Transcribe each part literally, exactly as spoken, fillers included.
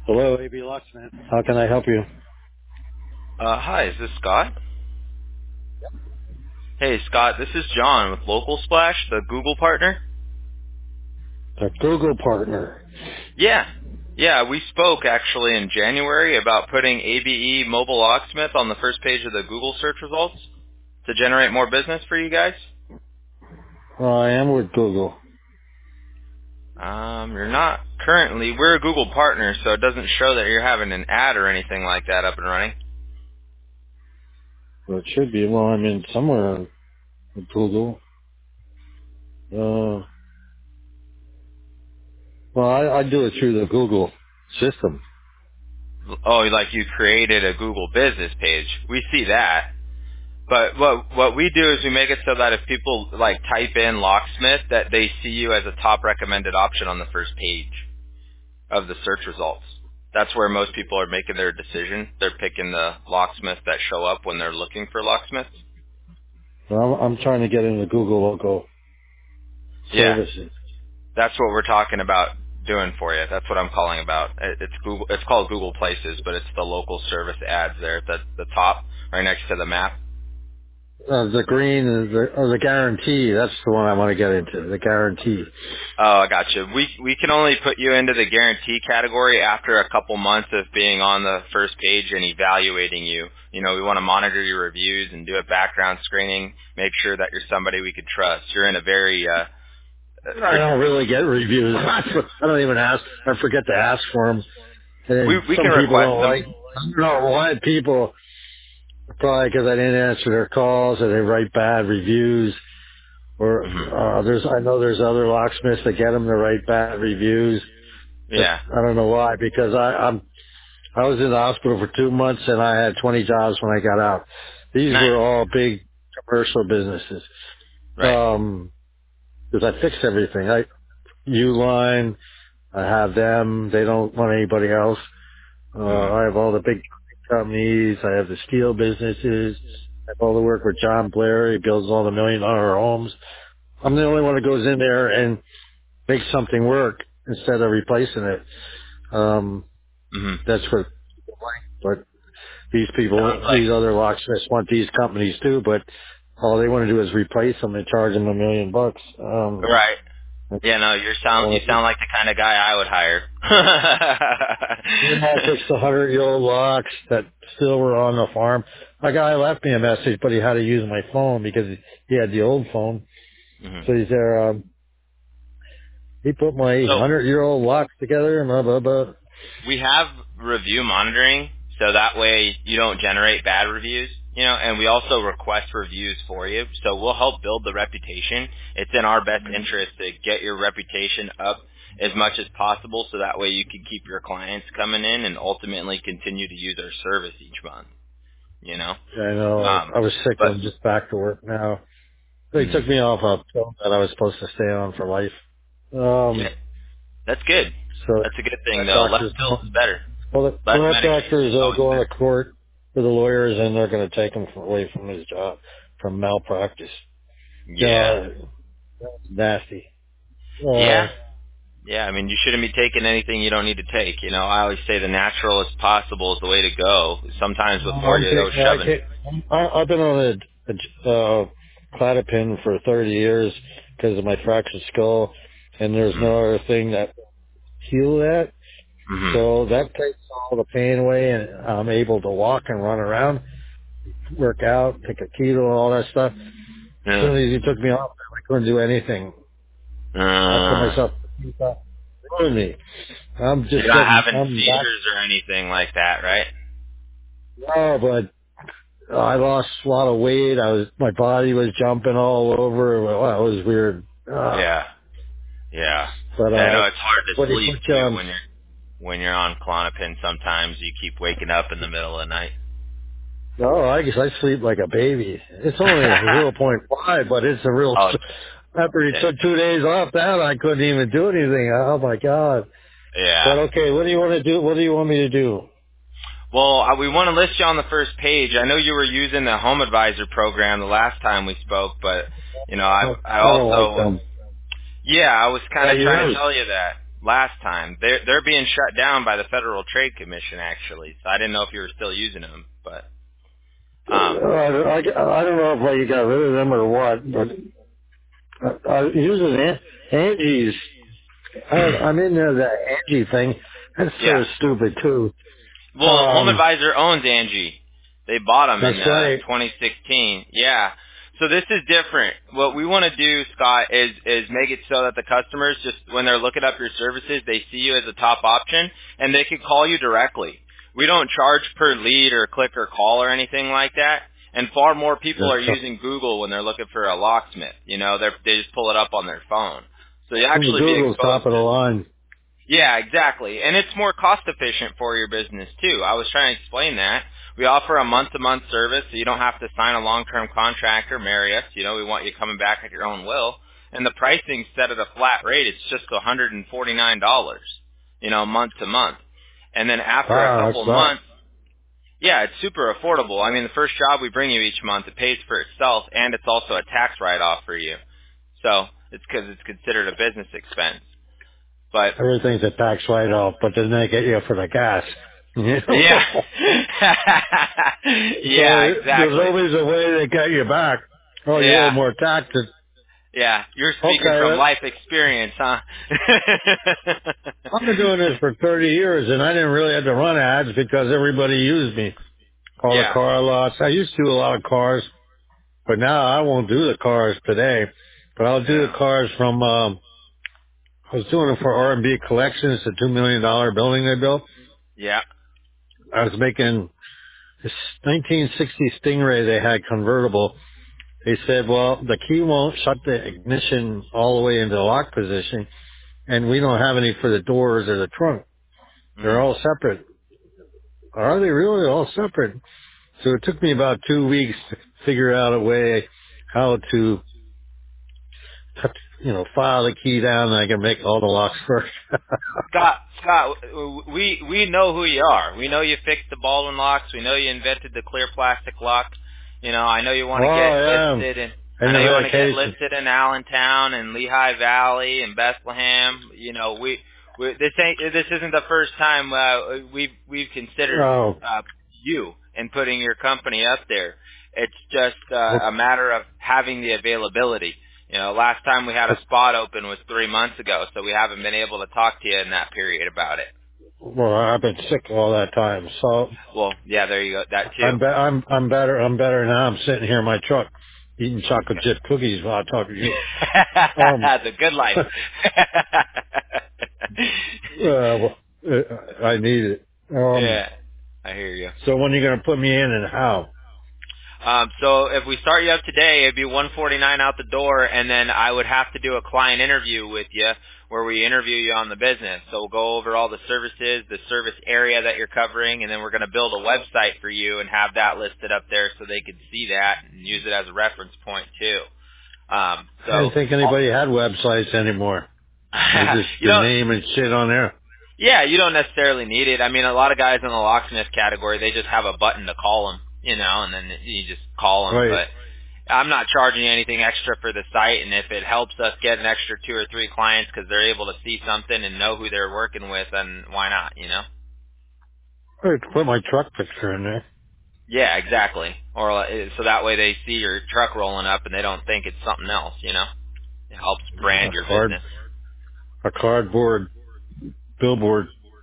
Hello, A B Locksmith. How can I help you? Uh, hi, is this Scott? Hey, Scott, this is John with Local Splash, the Google partner. The Google partner. Yeah, yeah, we spoke actually in January about putting A B E Mobile Locksmith on the first page of the Google search results to generate more business for you guys. Well, I am with Google. Um, you're not currently. We're a Google partner, so it doesn't show that you're having an ad or anything like that up and running. Well, it should be. Well, I'm in somewhere with Google. Uh, well, I, I do it through the Google system. Oh, like you created a Google business page. We see that. But what what we do is we make it so that if people like type in locksmith, that they see you as a top recommended option on the first page of the search results. That's where most people are making their decision. They're picking the locksmith that show up when they're looking for locksmiths. Well, I'm, I'm trying to get into Google local Yeah, services. that's what we're talking about doing for you. That's what I'm calling about. It- It's Google. It's called Google Places, but it's the local service ads there at the the top, right next to the map. Uh, the green is the, or the guarantee. That's the one I want to get into. The guarantee. Oh, I gotcha. We we can only put you into the guarantee category after a couple months of being on the first page and evaluating you. You know, we want to monitor your reviews and do a background screening, make sure that you're somebody we could trust. You're in a very uh, I for, don't really get reviews. I don't even ask. I forget to ask for them. we And we some can people request don't them. like. I don't know why people. Probably because I didn't answer their calls or they write bad reviews. Or Hmm. uh, there's, I know there's other locksmiths that get them to write bad reviews. But Yeah. I don't know why. Because I, I'm, I was in the hospital for two months and I had twenty jobs when I got out. These Nice. were all big commercial businesses. Right. Um, because I fixed everything. I Uline, I have them. They don't want anybody else. Uh, Hmm. I have all the big companies. I have the steel businesses. I have all the work with John Blair. He builds all the million dollar homes. I'm the only one that goes in there and makes something work instead of replacing it. Um, Hmm. that's what, but these Sounds people, like these other locksmiths want these companies too, but all they want to do is replace them and charge them a million bucks. Um, right. Yeah, no, you sound you sound like the kind of guy I would hire. Then I fixed a hundred year old locks that still were on the farm. My guy left me a message, but he had to use my phone because he had the old phone. Hmm. So he's there, um, he put my So hundred year old locks together and blah, blah, blah. we have review monitoring, so that way you don't generate bad reviews, you know, and we also request reviews for you, so we'll help build the reputation. It's in our best interest to get your reputation up as much as possible, so that way you can keep your clients coming in and ultimately continue to use our service each month, you know. I know, Um, I was sick. but I'm just back to work now. They mhm. took me off a pill that I was supposed to stay on for life. Yeah, Um, that's good. so That's a good thing, that though. Less doctor's, pills is better. well, that, Less well, that medication doctor is is uh, always going better. to court for the lawyers and they're going to take him from, away from his job, from malpractice. You Yeah. know, it's nasty. Uh, Yeah. Yeah, I mean, you shouldn't be taking anything you don't need to take. You know, I always say the natural as possible is the way to go. Sometimes before I'm you go taking, I shoving. take, I, I've been on a, a uh, cladipin for thirty years because of my fractured skull, and there's Mhm. no other thing that heal that. Mhm. So that takes all the pain away, and I'm able to walk and run around, work out, take a keto, all that stuff. As Yeah. soon as he took me off, I couldn't do anything. I told Uh, myself, ruin me. I'm you're just not getting, having I'm back. seizures or anything like that, right? Oh, but I lost a lot of weight. I was, my body was jumping all over. Well, it was weird. Uh, Yeah. Yeah. but, I uh, know it's hard to what he sleep put you too on, when you're when you're on Klonopin. Sometimes you keep waking up in the middle of the night. oh, I guess I sleep like a baby. It's only a zero point five, but it's a real, oh, after he yeah. took two days off that, I couldn't even do anything. Oh my God. Yeah. But okay, what do you want to do? What do you want me to do? Well, uh, we want to list you on the first page. I know you were using the Home Advisor program the last time we spoke, but you know, I I, I I don't like also was them. yeah, I was kind Yeah, of you trying to have, tell you that. last time. They're they're being shut down by the Federal Trade Commission, actually. So I didn't know if you were still using them, but Uh, um, I, I don't know if you got rid of them or what, but I, I was using An- Angie's. I, I'm in there, the Angie thing. That's yeah. so stupid too. Well, Home Um, Advisor owns Angie. They bought them that's in uh, right. twenty sixteen. Yeah. So this is different. What we want to do, Scott, is is make it so that the customers just when they're looking up your services, they see you as a top option, and they can call you directly. We don't charge per lead or click or call or anything like that. And far more people That's are using Google when they're looking for a locksmith. You know, they they just pull it up on their phone. So you actually be Google's top exposed of the to. line. Yeah, exactly. And it's more cost efficient for your business too. I was trying to explain that. We offer a month to month service so you don't have to sign a long term contract or marry us. You know, we want you coming back at your own will. And the pricing's set at a flat rate. It's just one hundred forty-nine dollars, you know, month to month. And then after a Wow, couple that's not. months, yeah, it's super affordable. I mean, the first job we bring you each month, it pays for itself and it's also a tax write off for you. So it's because it's considered a business expense. But Everything's a tax write-off, but then they get you for the gas. You yeah. know? Yeah, So there's exactly. always a way to get you back. Oh, you owe Yeah. more taxes. Yeah. You're speaking Okay, from that, life experience, huh? I've been doing this for thirty years, and I didn't really have to run ads because everybody used me. All the yeah. car lots. I used to do a lot of cars, but now I won't do the cars today. But I'll do the Yeah. cars from, um, I was doing it for R and B Collections, the two million dollar building they built. Yeah. I was making this nineteen sixty Stingray they had convertible. They said, well, the key won't shut the ignition all the way into the lock position, and we don't have any for the doors or the trunk. They're Mm. all separate. Are they really all separate? So it took me about two weeks to figure out a way how to, you know, file the key down and I can make all the locks first. Scott, Scott, we we know who you are. We know you fixed the Baldwin locks. We know you invented the clear plastic lock. You know, I know you want to Oh, get yeah. listed, and I And know the you want to get medication. listed in Allentown and Lehigh Valley and Bethlehem. You know, we, we this ain't this isn't the first time uh, we've we've considered Oh, uh, you and putting your company up there. It's just uh, a matter of having the availability. You know, last time we had a spot open was three months ago, so we haven't been able to talk to you in that period about it. well, I've been sick all that time. So Well, yeah, there you go. That too. I'm, be- I'm, I'm better. I'm better now. I'm sitting here in my truck eating chocolate chip cookies while I talk to you. Um, The good life. uh, well, uh, I need it. Um, Yeah, I hear you. so when are you going to put me in and how? Um, so if we start you up today, it'd be one forty-nine out the door, and then I would have to do a client interview with you where we interview you on the business. So we'll go over all the services, the service area that you're covering, and then we're going to build a website for you and have that listed up there so they can see that and use it as a reference point too. Um, I so, didn't think I'll, anybody had websites anymore. They just you the know, name and shit on there. yeah, you don't necessarily need it. I mean, a lot of guys in the locksmith category, they just have a button to call them, you know, and then you just call them. Right. But I'm not charging you anything extra for the site, and if it helps us get an extra two or three clients because they're able to see something and know who they're working with, then why not, you know? I could put my truck picture in there. Yeah, exactly. Or uh, so that way they see your truck rolling up and they don't think it's something else, you know? It helps brand A your card, business. a cardboard billboard.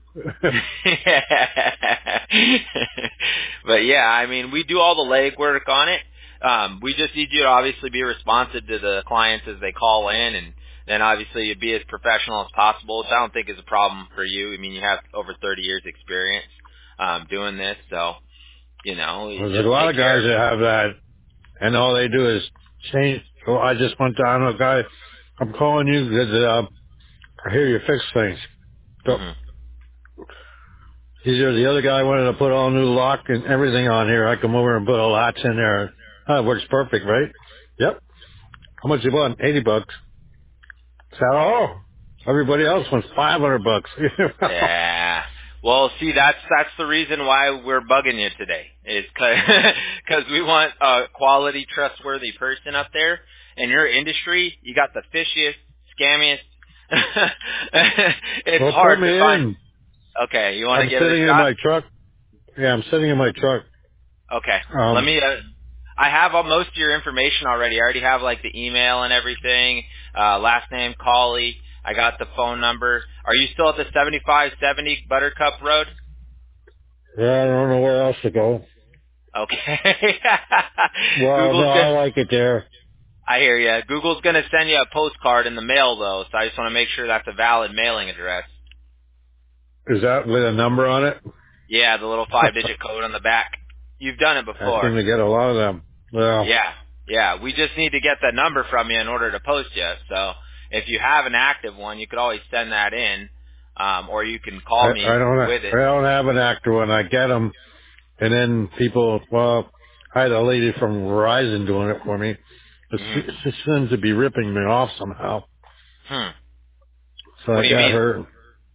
But yeah, I mean, we do all the legwork on it. Um, we just need you to obviously be responsive to the clients as they call in, and then obviously you be as professional as possible, which I don't think is a problem for you. I mean, you have over thirty years experience um, doing this, so you know, you There's a just lot take of care guys of that it. have that, and all they do is change. So I just went down to a guy. I'm calling you because uh, I hear you fix things. So Hmm. he's there. The other guy wanted to put all new lock and everything on here. I come over and put a latch in there. Oh, it works perfect, right? Yep. How much you want? Eighty bucks. So, oh, everybody else wants five hundred bucks. Yeah. Well, see, that's that's the reason why we're bugging you today. Is because we want a quality, trustworthy person up there. In your industry, you got the fishiest, scammiest It's Well, put hard me to find. in. Okay, you want to I'm give it a sitting in shot? my truck. Yeah, I'm sitting in my truck. Okay, let Um, me. Uh, I have all, most of your information already. I already have like the email and everything. Uh, last name, Colley. I got the phone number. Are you still at the seventy-five seventy Buttercup Road? yeah, I don't know where else to go. Okay. Well, no, Google's I gonna. like it there. I hear ya. Google's gonna send you a postcard in the mail though, so I just want to make sure that's a valid mailing address. Is that with a number on it? Yeah, the little five-digit code on the back. You've done it I before. seem to get a lot of them. Well, Yeah, yeah. We just need to get that number from you in order to post you. So if you have an active one, you could always send that in, um, or you can I, call I me don't, with I it. don't have an actor one. I get them, and then people. Well, I had a lady from Verizon doing it for me. It Hmm. se- she seems to be ripping me off somehow. Hmm. So What I do you got mean? her.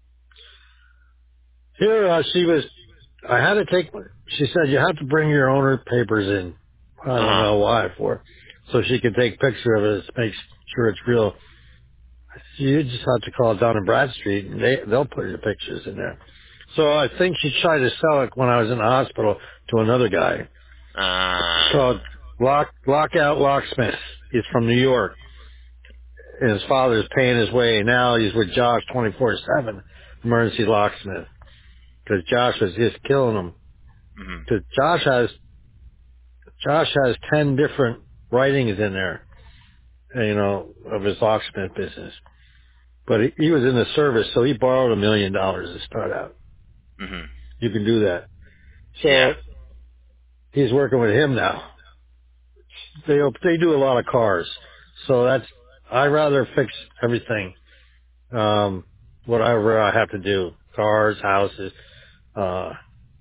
Here, uh, she was. I had to take. She said you have to bring your owner papers in. I Uh don't huh. know why for, so she can take picture of it, make sure it's real. You just have to call Dun and Bradstreet, and they they'll put your pictures in there. So I think she tried to sell it when I was in the hospital to another guy. It's Uh. called Lock Lockout Locksmith. He's from New York, and his father's paying his way. Now he's with Josh twenty-four seven, emergency locksmith, because Josh was just killing him. Hmm. Because Josh has Josh has ten different writings in there, you know, of his locksmith business. But he, he was in the service, so he borrowed a million dollars to start out. Hmm. You can do that. Yeah. So he's working with him now. They they do a lot of cars, so that's I rather fix everything. Um, whatever I have to do, cars, houses. Uh,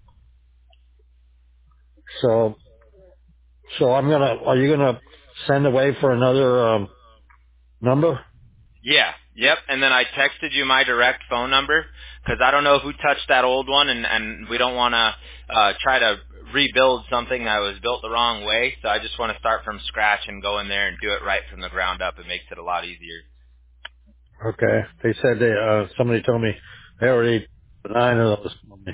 so so I'm gonna. Are you gonna send away for another um, number? Yeah. Yep. And then I texted you my direct phone number because I don't know who touched that old one, and and we don't want to uh, try to rebuild something that was built the wrong way. So I just want to start from scratch and go in there and do it right from the ground up. It makes it a lot easier. Okay. They said they. Uh, somebody told me they already nine of those.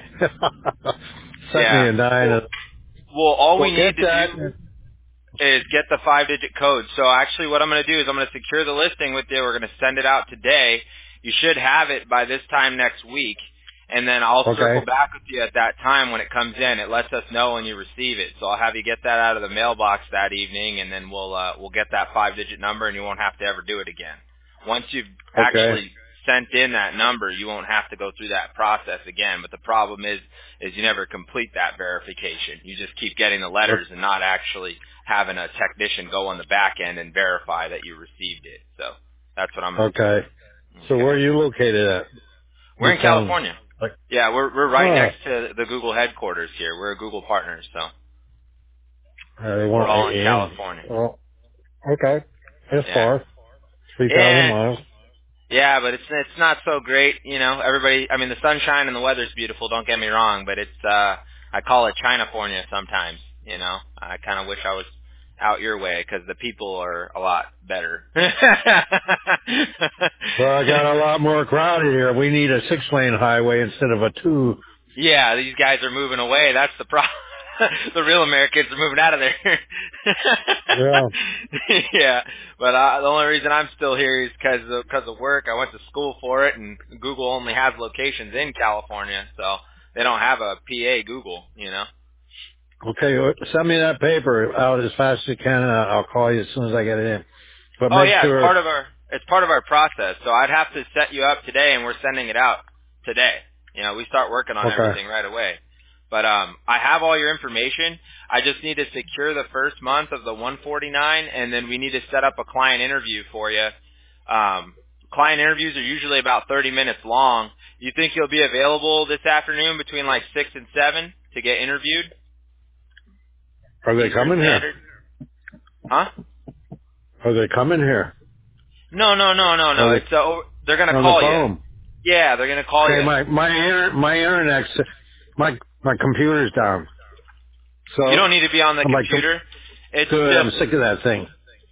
Sent me Yeah. a nine. Well, Of, well, all we well, need get to that. do is get the five-digit code. So actually what I'm going to do is I'm going to secure the listing with you. We're going to send it out today. You should have it by this time next week. And then I'll circle Okay. back with you at that time when it comes in. It lets us know when you receive it. So I'll have you get that out of the mailbox that evening, and then we'll uh, we'll get that five-digit number, and you won't have to ever do it again. Once you've Okay. actually sent in that number, you won't have to go through that process again. But the problem is, is you never complete that verification. You just keep getting the letters and not actually having a technician go on the back end and verify that you received it. So that's what I'm going to do. Okay. So where Okay. are you located at? We're What in town? California. Like, Yeah, we're we're right oh, next to the Google headquarters here. We're a Google partner, so uh, they we're want me all in in. California. Oh, okay. It's Yeah. far. three thousand Yeah, it's, miles. yeah, but it's it's not so great, you know. Everybody, I mean, the sunshine and the weather's beautiful. Don't get me wrong, but it's uh, I call it Chinafornia sometimes. You know, I kind of wish I was out your way because the people are a lot better. Well, I got a lot more crowded here. We need a six lane highway instead of a two. Yeah, these guys are moving away. That's the problem. The real Americans are moving out of there. Yeah. Yeah, but uh, the only reason I'm still here is because of, cause of work. I went to school for it, and Google only has locations in California, so they don't have a P A Google, you know. Okay. uh, Send me that paper out as fast as you can. And I'll call you as soon as I get it in. But Oh make yeah, it's sure. part of our it's part of our process. So I'd have to set you up today, and we're sending it out today. You know, we start working on Okay. everything right away. But um, I have all your information. I just need to secure the first month of the one forty-nine, and then we need to set up a client interview for you. Um, client interviews are usually about thirty minutes long. You think you'll be available this afternoon between like six and seven to get interviewed Are they Eastern coming here? Standard? Huh? Are they coming here? No, no, no, no, Are no. they It's uh, they're gonna on the call you. phone? Yeah, they're gonna call Okay. you. My my inter- my internet's my my computer's down. You So don't need to be on the I'm like, computer. It's good. I'm just sick of that thing.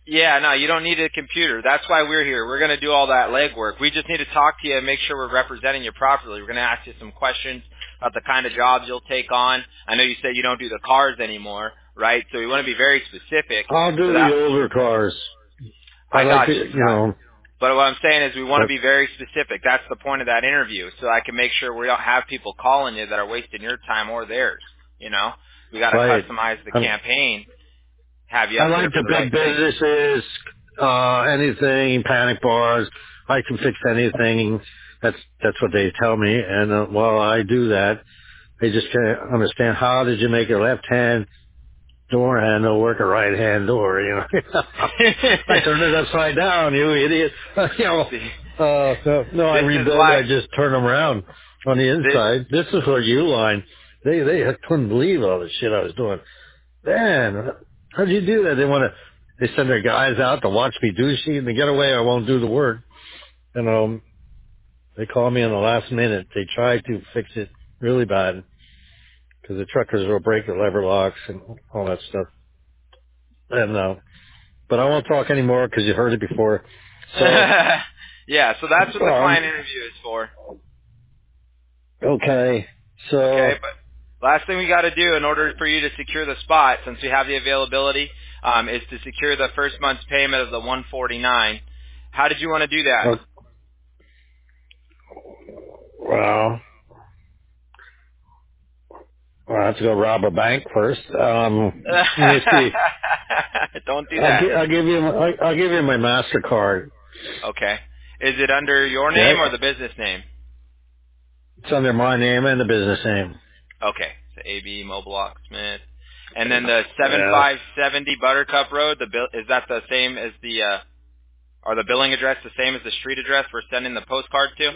Yeah, no, you don't need a computer. That's why we're here. We're going to do all that legwork. We just need to talk to you and make sure we're representing you properly. We're going to ask you some questions about the kind of jobs you'll take on. I know you said you don't do the cars anymore, right? So we want to be very specific. I'll So do the that older cars. I I like got to, you. you know, But what I'm saying is we want to but, be very specific. That's the point of that interview, so I can make sure we don't have people calling you that are wasting your time or theirs. You know, we got to right. customize the I'm, campaign, have you I up there like for the the big right thing. businesses, uh, anything, panic bars. I can fix anything. That's, that's what they tell me. And, uh, while I do that, they just can't understand how did you make a left hand door handle work a right hand door, you know. I turned it upside down, you idiot. you know, See, uh, no, no, I this is rebuilt it. why I just turned them around on the this. inside. This is for U-line. They, they couldn't believe all the shit I was doing. Man, how'd you do that? They want to, they send their guys out to watch me do shit and they get away. I won't do the work. And, um, they call me in the last minute. They try to fix it really bad because the truckers will break the lever locks and all that stuff. And, uh, but I won't talk anymore because you heard it before. So, Yeah, so that's what the um, client interview is for. okay. Okay, So, but last thing we got to do in order for you to secure the spot, since we have the availability, um, is to secure the first month's payment of the one forty-nine. How did you want to do that? uh, well, I have to go rob a bank first. Um, let me see. Don't do I'll, that. gi- I'll give you. My, I'll give you my Mastercard. Okay. Is it under your name Okay. or the business name? It's under my name and the business name. Okay. So A B Mobile Locksmith. And then the Yeah. seventy-five seventy Buttercup Road, the bill, is that the same as the, uh, are the billing address the same as the street address we're sending the postcard to?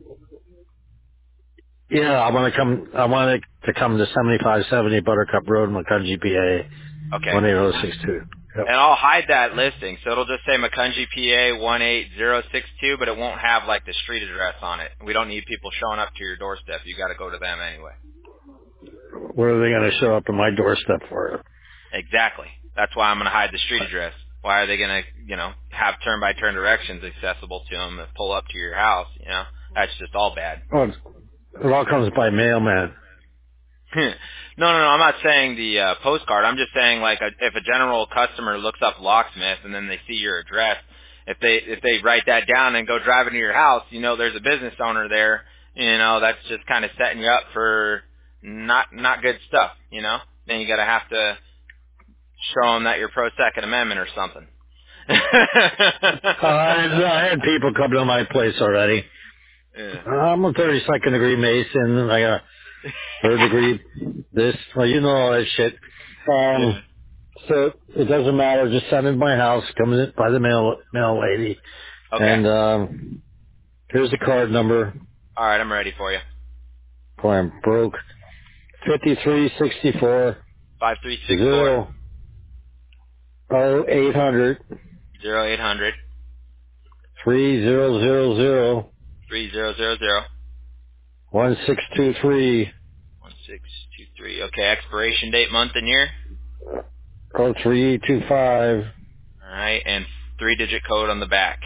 Yeah. I want to come. I want it to come to seventy-five seventy Buttercup Road, Macungie, P A Okay. one eight zero six two. Yep. And I'll hide that listing, so it'll just say Macungie, P A one eight zero six two, but it won't have like the street address on it. We don't need people showing up to your doorstep. You got to go to them anyway. What are they going to show up at my doorstep for? Exactly. That's why I'm going to hide the street address. Why are they going to, you know, have turn-by-turn directions accessible to them that pull up to your house? You know, that's just all bad. Oh, it's, it all comes by mailman. no, no, no. I'm not saying the uh, postcard. I'm just saying like a, if a general customer looks up locksmith and then they see your address, if they if they write that down and go driving to your house, you know there's a business owner there. You know that's just kind of setting you up for not not good stuff. You know, then you got to have to show them that you're pro Second Amendment or something. Uh, I had people come to my place already. Yeah. I'm a thirty-second degree Mason. I got third degree this. Well, you know all that shit. Yeah. Um, so it doesn't matter. Just send it to my house. Comes in by the mail mail lady. Okay. And um, here's the card number. All right, I'm ready for you. Boy, I'm broke. Fifty-three sixty-four Five three six four zero oh eight hundred zero eight hundred three zero zero zero three zero zero zero one six two three one six two three. Okay, expiration date, month, and year. oh three two five. All right, and three-digit code on the back.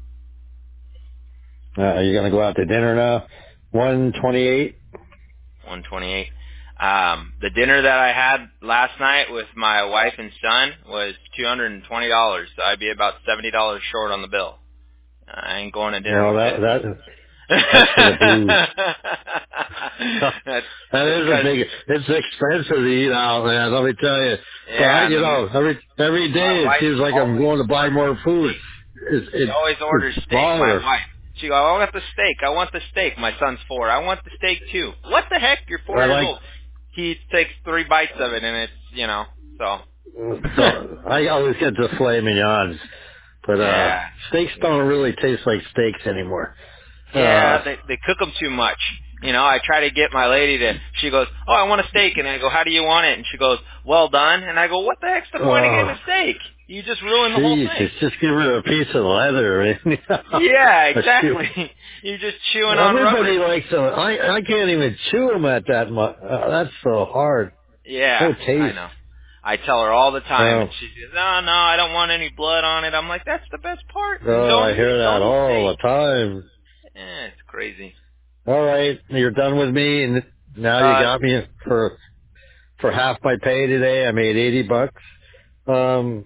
Uh, you gonna go out to dinner now? One twenty-eight. one twenty-eight. Um, the dinner that I had last night with my wife and son was two hundred and twenty dollars, so I'd be about seventy dollars short on the bill. I ain't going to dinner Well, with that you. that that's for the booze. That's That just is a because, big. It's expensive to eat out, man. Let me tell you. But I, yeah, you the, know, every every my day it wife seems like I'm always going to buy orders more food. steak. It's She it, always orders it's steak, my baller. wife. She goes, I want the steak. I want the steak. My son's four. I want the steak too. What the heck? You're four I years like. old. He takes three bites of it, and it's, you know, so. So I always get the filet mignons, but uh, Yeah. steaks don't really taste like steaks anymore. Yeah, Uh, they they cook them too much. You know, I try to get my lady to, she goes, oh, I want a steak. And I go, how do you want it? And she goes, well done. And I go, what the heck's the point of getting oh, a steak? You just ruined the whole thing. Jesus, just give her a piece of leather. You know? Yeah, A chew- exactly. You're just chewing on Everybody rubber. likes them. I I can't even chew them at that much. Uh, that's so hard. Yeah, No I taste. know. I tell her all the time, Oh, and she says, "No, no, I don't want any blood on it." I'm like, "That's the best part. And oh, I don't hear that don't you all say?" the time. Eh, it's crazy. All right, you're done with me, and now you Uh, got me for for half my pay today. I made eighty bucks. Um,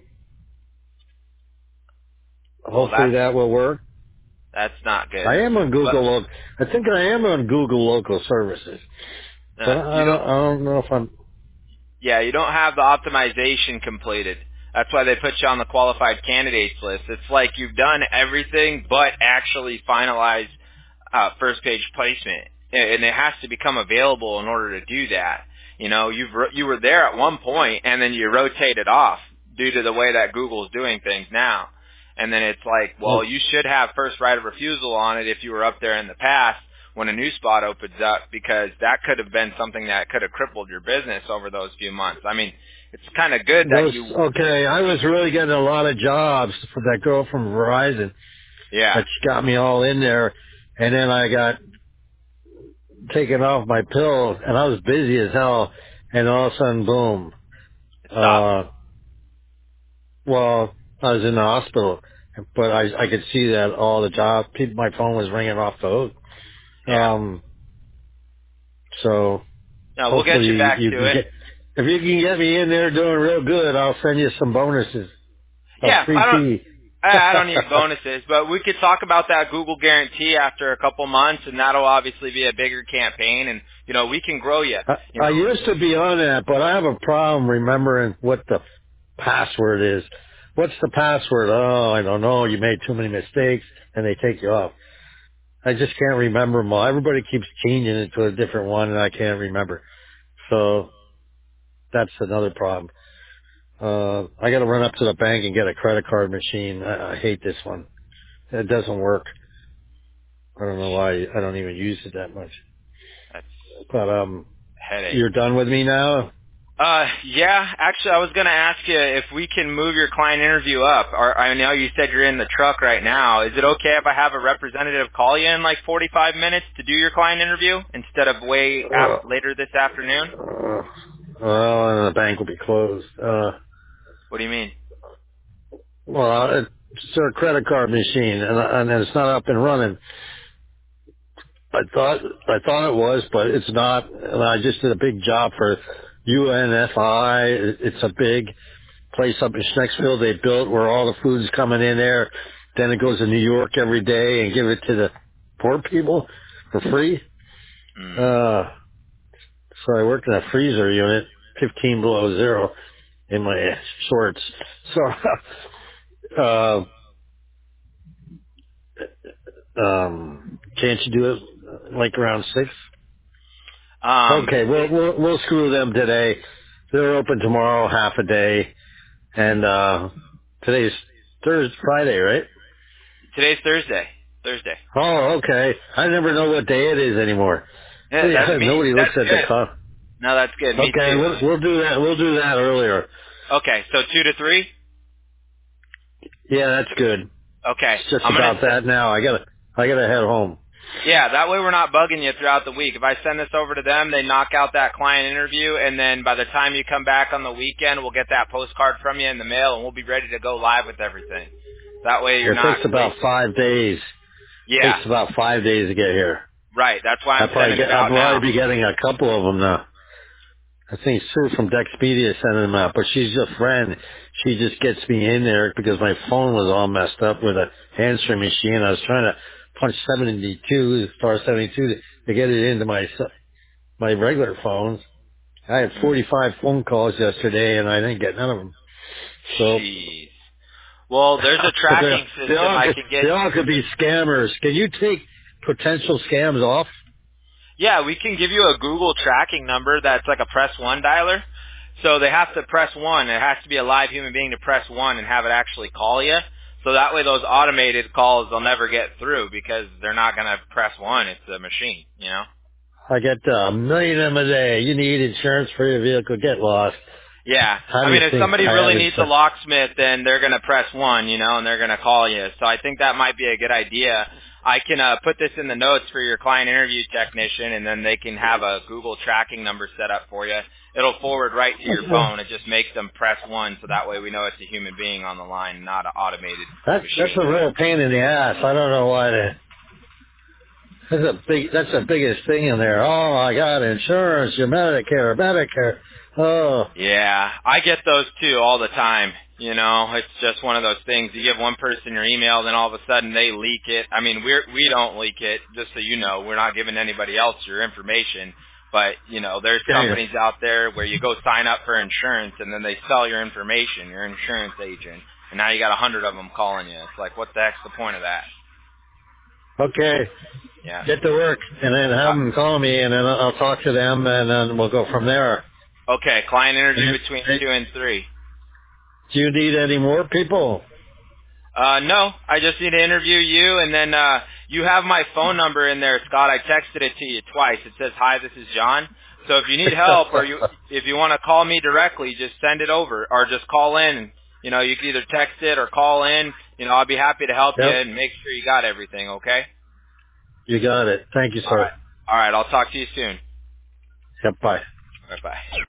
well, hopefully that's that will work. that's not I good. am on But Google. Lo- I think I am on Google Local Services, but uh, you I don't. don't. I don't know if I'm. Yeah, you don't have the optimization completed. That's why they put you on the qualified candidates list. It's like you've done everything but actually finalize uh, first page placement, and it has to become available in order to do that. You know, you've ro- you were there at one point, and then you rotated off due to the way that Google's doing things now. And then it's like, Oh, well, you should have first right of refusal on it if you were up there in the past when a new spot opens up, because that could have been something that could have crippled your business over those few months. I mean, it's kind of good that those you, okay. I was really getting a lot of jobs for that girl from Verizon yeah, that got me all in there, and then I got taken off my pill, and I was busy as hell, and all of a sudden, boom. it stopped. Uh, well, I was in the hospital, but I I could see that all the jobs, people, my phone was ringing off the hook. Yeah. Um, so No, we'll get you hopefully back you to can it. get, if you can get me in there doing real good, I'll send you some bonuses, a Yeah, free I don't, tea. I I don't need bonuses, but we could talk about that Google guarantee after a couple months, and that'll obviously be a bigger campaign, and you know we can grow you. I, You I know, used to be on that, but I have a problem remembering what the password is. What's the password? Oh, I don't know. You made too many mistakes, and they take you off. I just can't remember them all. Everybody keeps changing it to a different one, and I can't remember. So that's another problem. Uh, I got to run up to the bank and get a credit card machine. I, I hate this one. It doesn't work. I don't know why. I don't even use it that much. that's But um, a headache. you're done with me now. Uh, yeah, actually, I was going to ask you if we can move your client interview up. Or I know you said you're in the truck right now. Is it okay if I have a representative call you in like forty-five minutes to do your client interview instead of way Uh, af- later this afternoon? uh, well, and the bank will be closed. Uh, What do you mean? well, it's a credit card machine, and, and it's not up and running. I thought I thought it was, but it's not. And I just did a big job for U N F I. It's a big place up in Schnecksville they built where all the food's coming in there. Then it goes to New York every day and give it to the poor people for free. Mm. Uh, so I worked in a freezer unit, fifteen below zero in my shorts. So, uh, um, can't you do it like around six? Um, Okay, we'll, it, we'll, we'll screw them today. They're open tomorrow half a day. And, uh, today's Thursday, Friday, right? today's Thursday. Thursday. Oh, okay. I never know what day it is anymore. Yeah, Yeah, that's me. nobody looks That's at the good. clock. No, that's good. Me Okay, too. we'll, we'll do that. We'll do that earlier. Okay, so two to three. Yeah, that's good. Okay, It's just I'm gonna. about that now. I gotta, I gotta head home. Yeah, that way we're not bugging you throughout the week. If I send this over to them, they knock out that client interview, and then by the time you come back on the weekend, we'll get that postcard from you in the mail, and we'll be ready to go live with everything. That way you're It takes not about wait. five days. It Yeah, takes about five days to get here. right. That's why I'll I'm probably sending get, it I'll out now. probably be getting a couple of them now. I think Sue from Dexpedia sending them out, but she's a friend. She just gets me in there because my phone was all messed up with a answering machine. I was trying to punch seventy-two, star seventy-two to, to get it into my s- my regular phones. I had Mm. forty-five phone calls yesterday, and I didn't get none of them. So, Jeez. Well, there's a but they tracking they system all I could, can get. they all could be scammers. Can you take potential scams off? Yeah, we can give you a Google tracking number that's like a press one dialer. So they have to press one. It has to be a live human being to press one and have it actually call you. So that way those automated calls, they'll never get through because they're not going to press one. It's a machine, you know? I get uh, a million of them a day. You need insurance for your vehicle. Get lost. Yeah. How I do you mean, if think somebody I have really needs a insurance? locksmith, then they're going to press one, you know, and they're going to call you. So I think that might be a good idea. I can uh, put this in the notes for your client interview technician, and then they can have a Google tracking number set up for you. it'll forward right to your Okay. phone. It just makes them press one, so that way we know it's a human being on the line, not an automated That's that's machine. a real pain in the ass. I don't know why they. That's a big. That's the biggest thing in there. Oh my God, insurance, your Medicare, Medicare. Oh, Yeah, I get those too all the time. You know, it's just one of those things. You give one person your email, then all of a sudden they leak it. I mean, we're we don't leak it, just so you know. We're not giving anybody else your information. But you know, there's okay. companies out there where you go sign up for insurance, and then they sell your information, your insurance agent, and now you got a hundred of them calling you. It's like, what the heck's the point of that? Okay. Yeah. Get to work, and then have them Uh, call me, and then I'll talk to them, and then we'll go from there. okay, client interview And, between and two and three. do you need any more people? Uh, no, I just need to interview you, and then uh, you have my phone number in there, Scott. I texted it to you twice. It says, "Hi, this is John." So if you need help, or you if you want to call me directly, just send it over, or just call in. You know, you can either text it or call in. You know, I'll be happy to help you Yep. and make sure you got everything. Okay. You got it. Thank you, All right. sir. All right. I'll talk to you soon. Yep. Bye. Bye bye.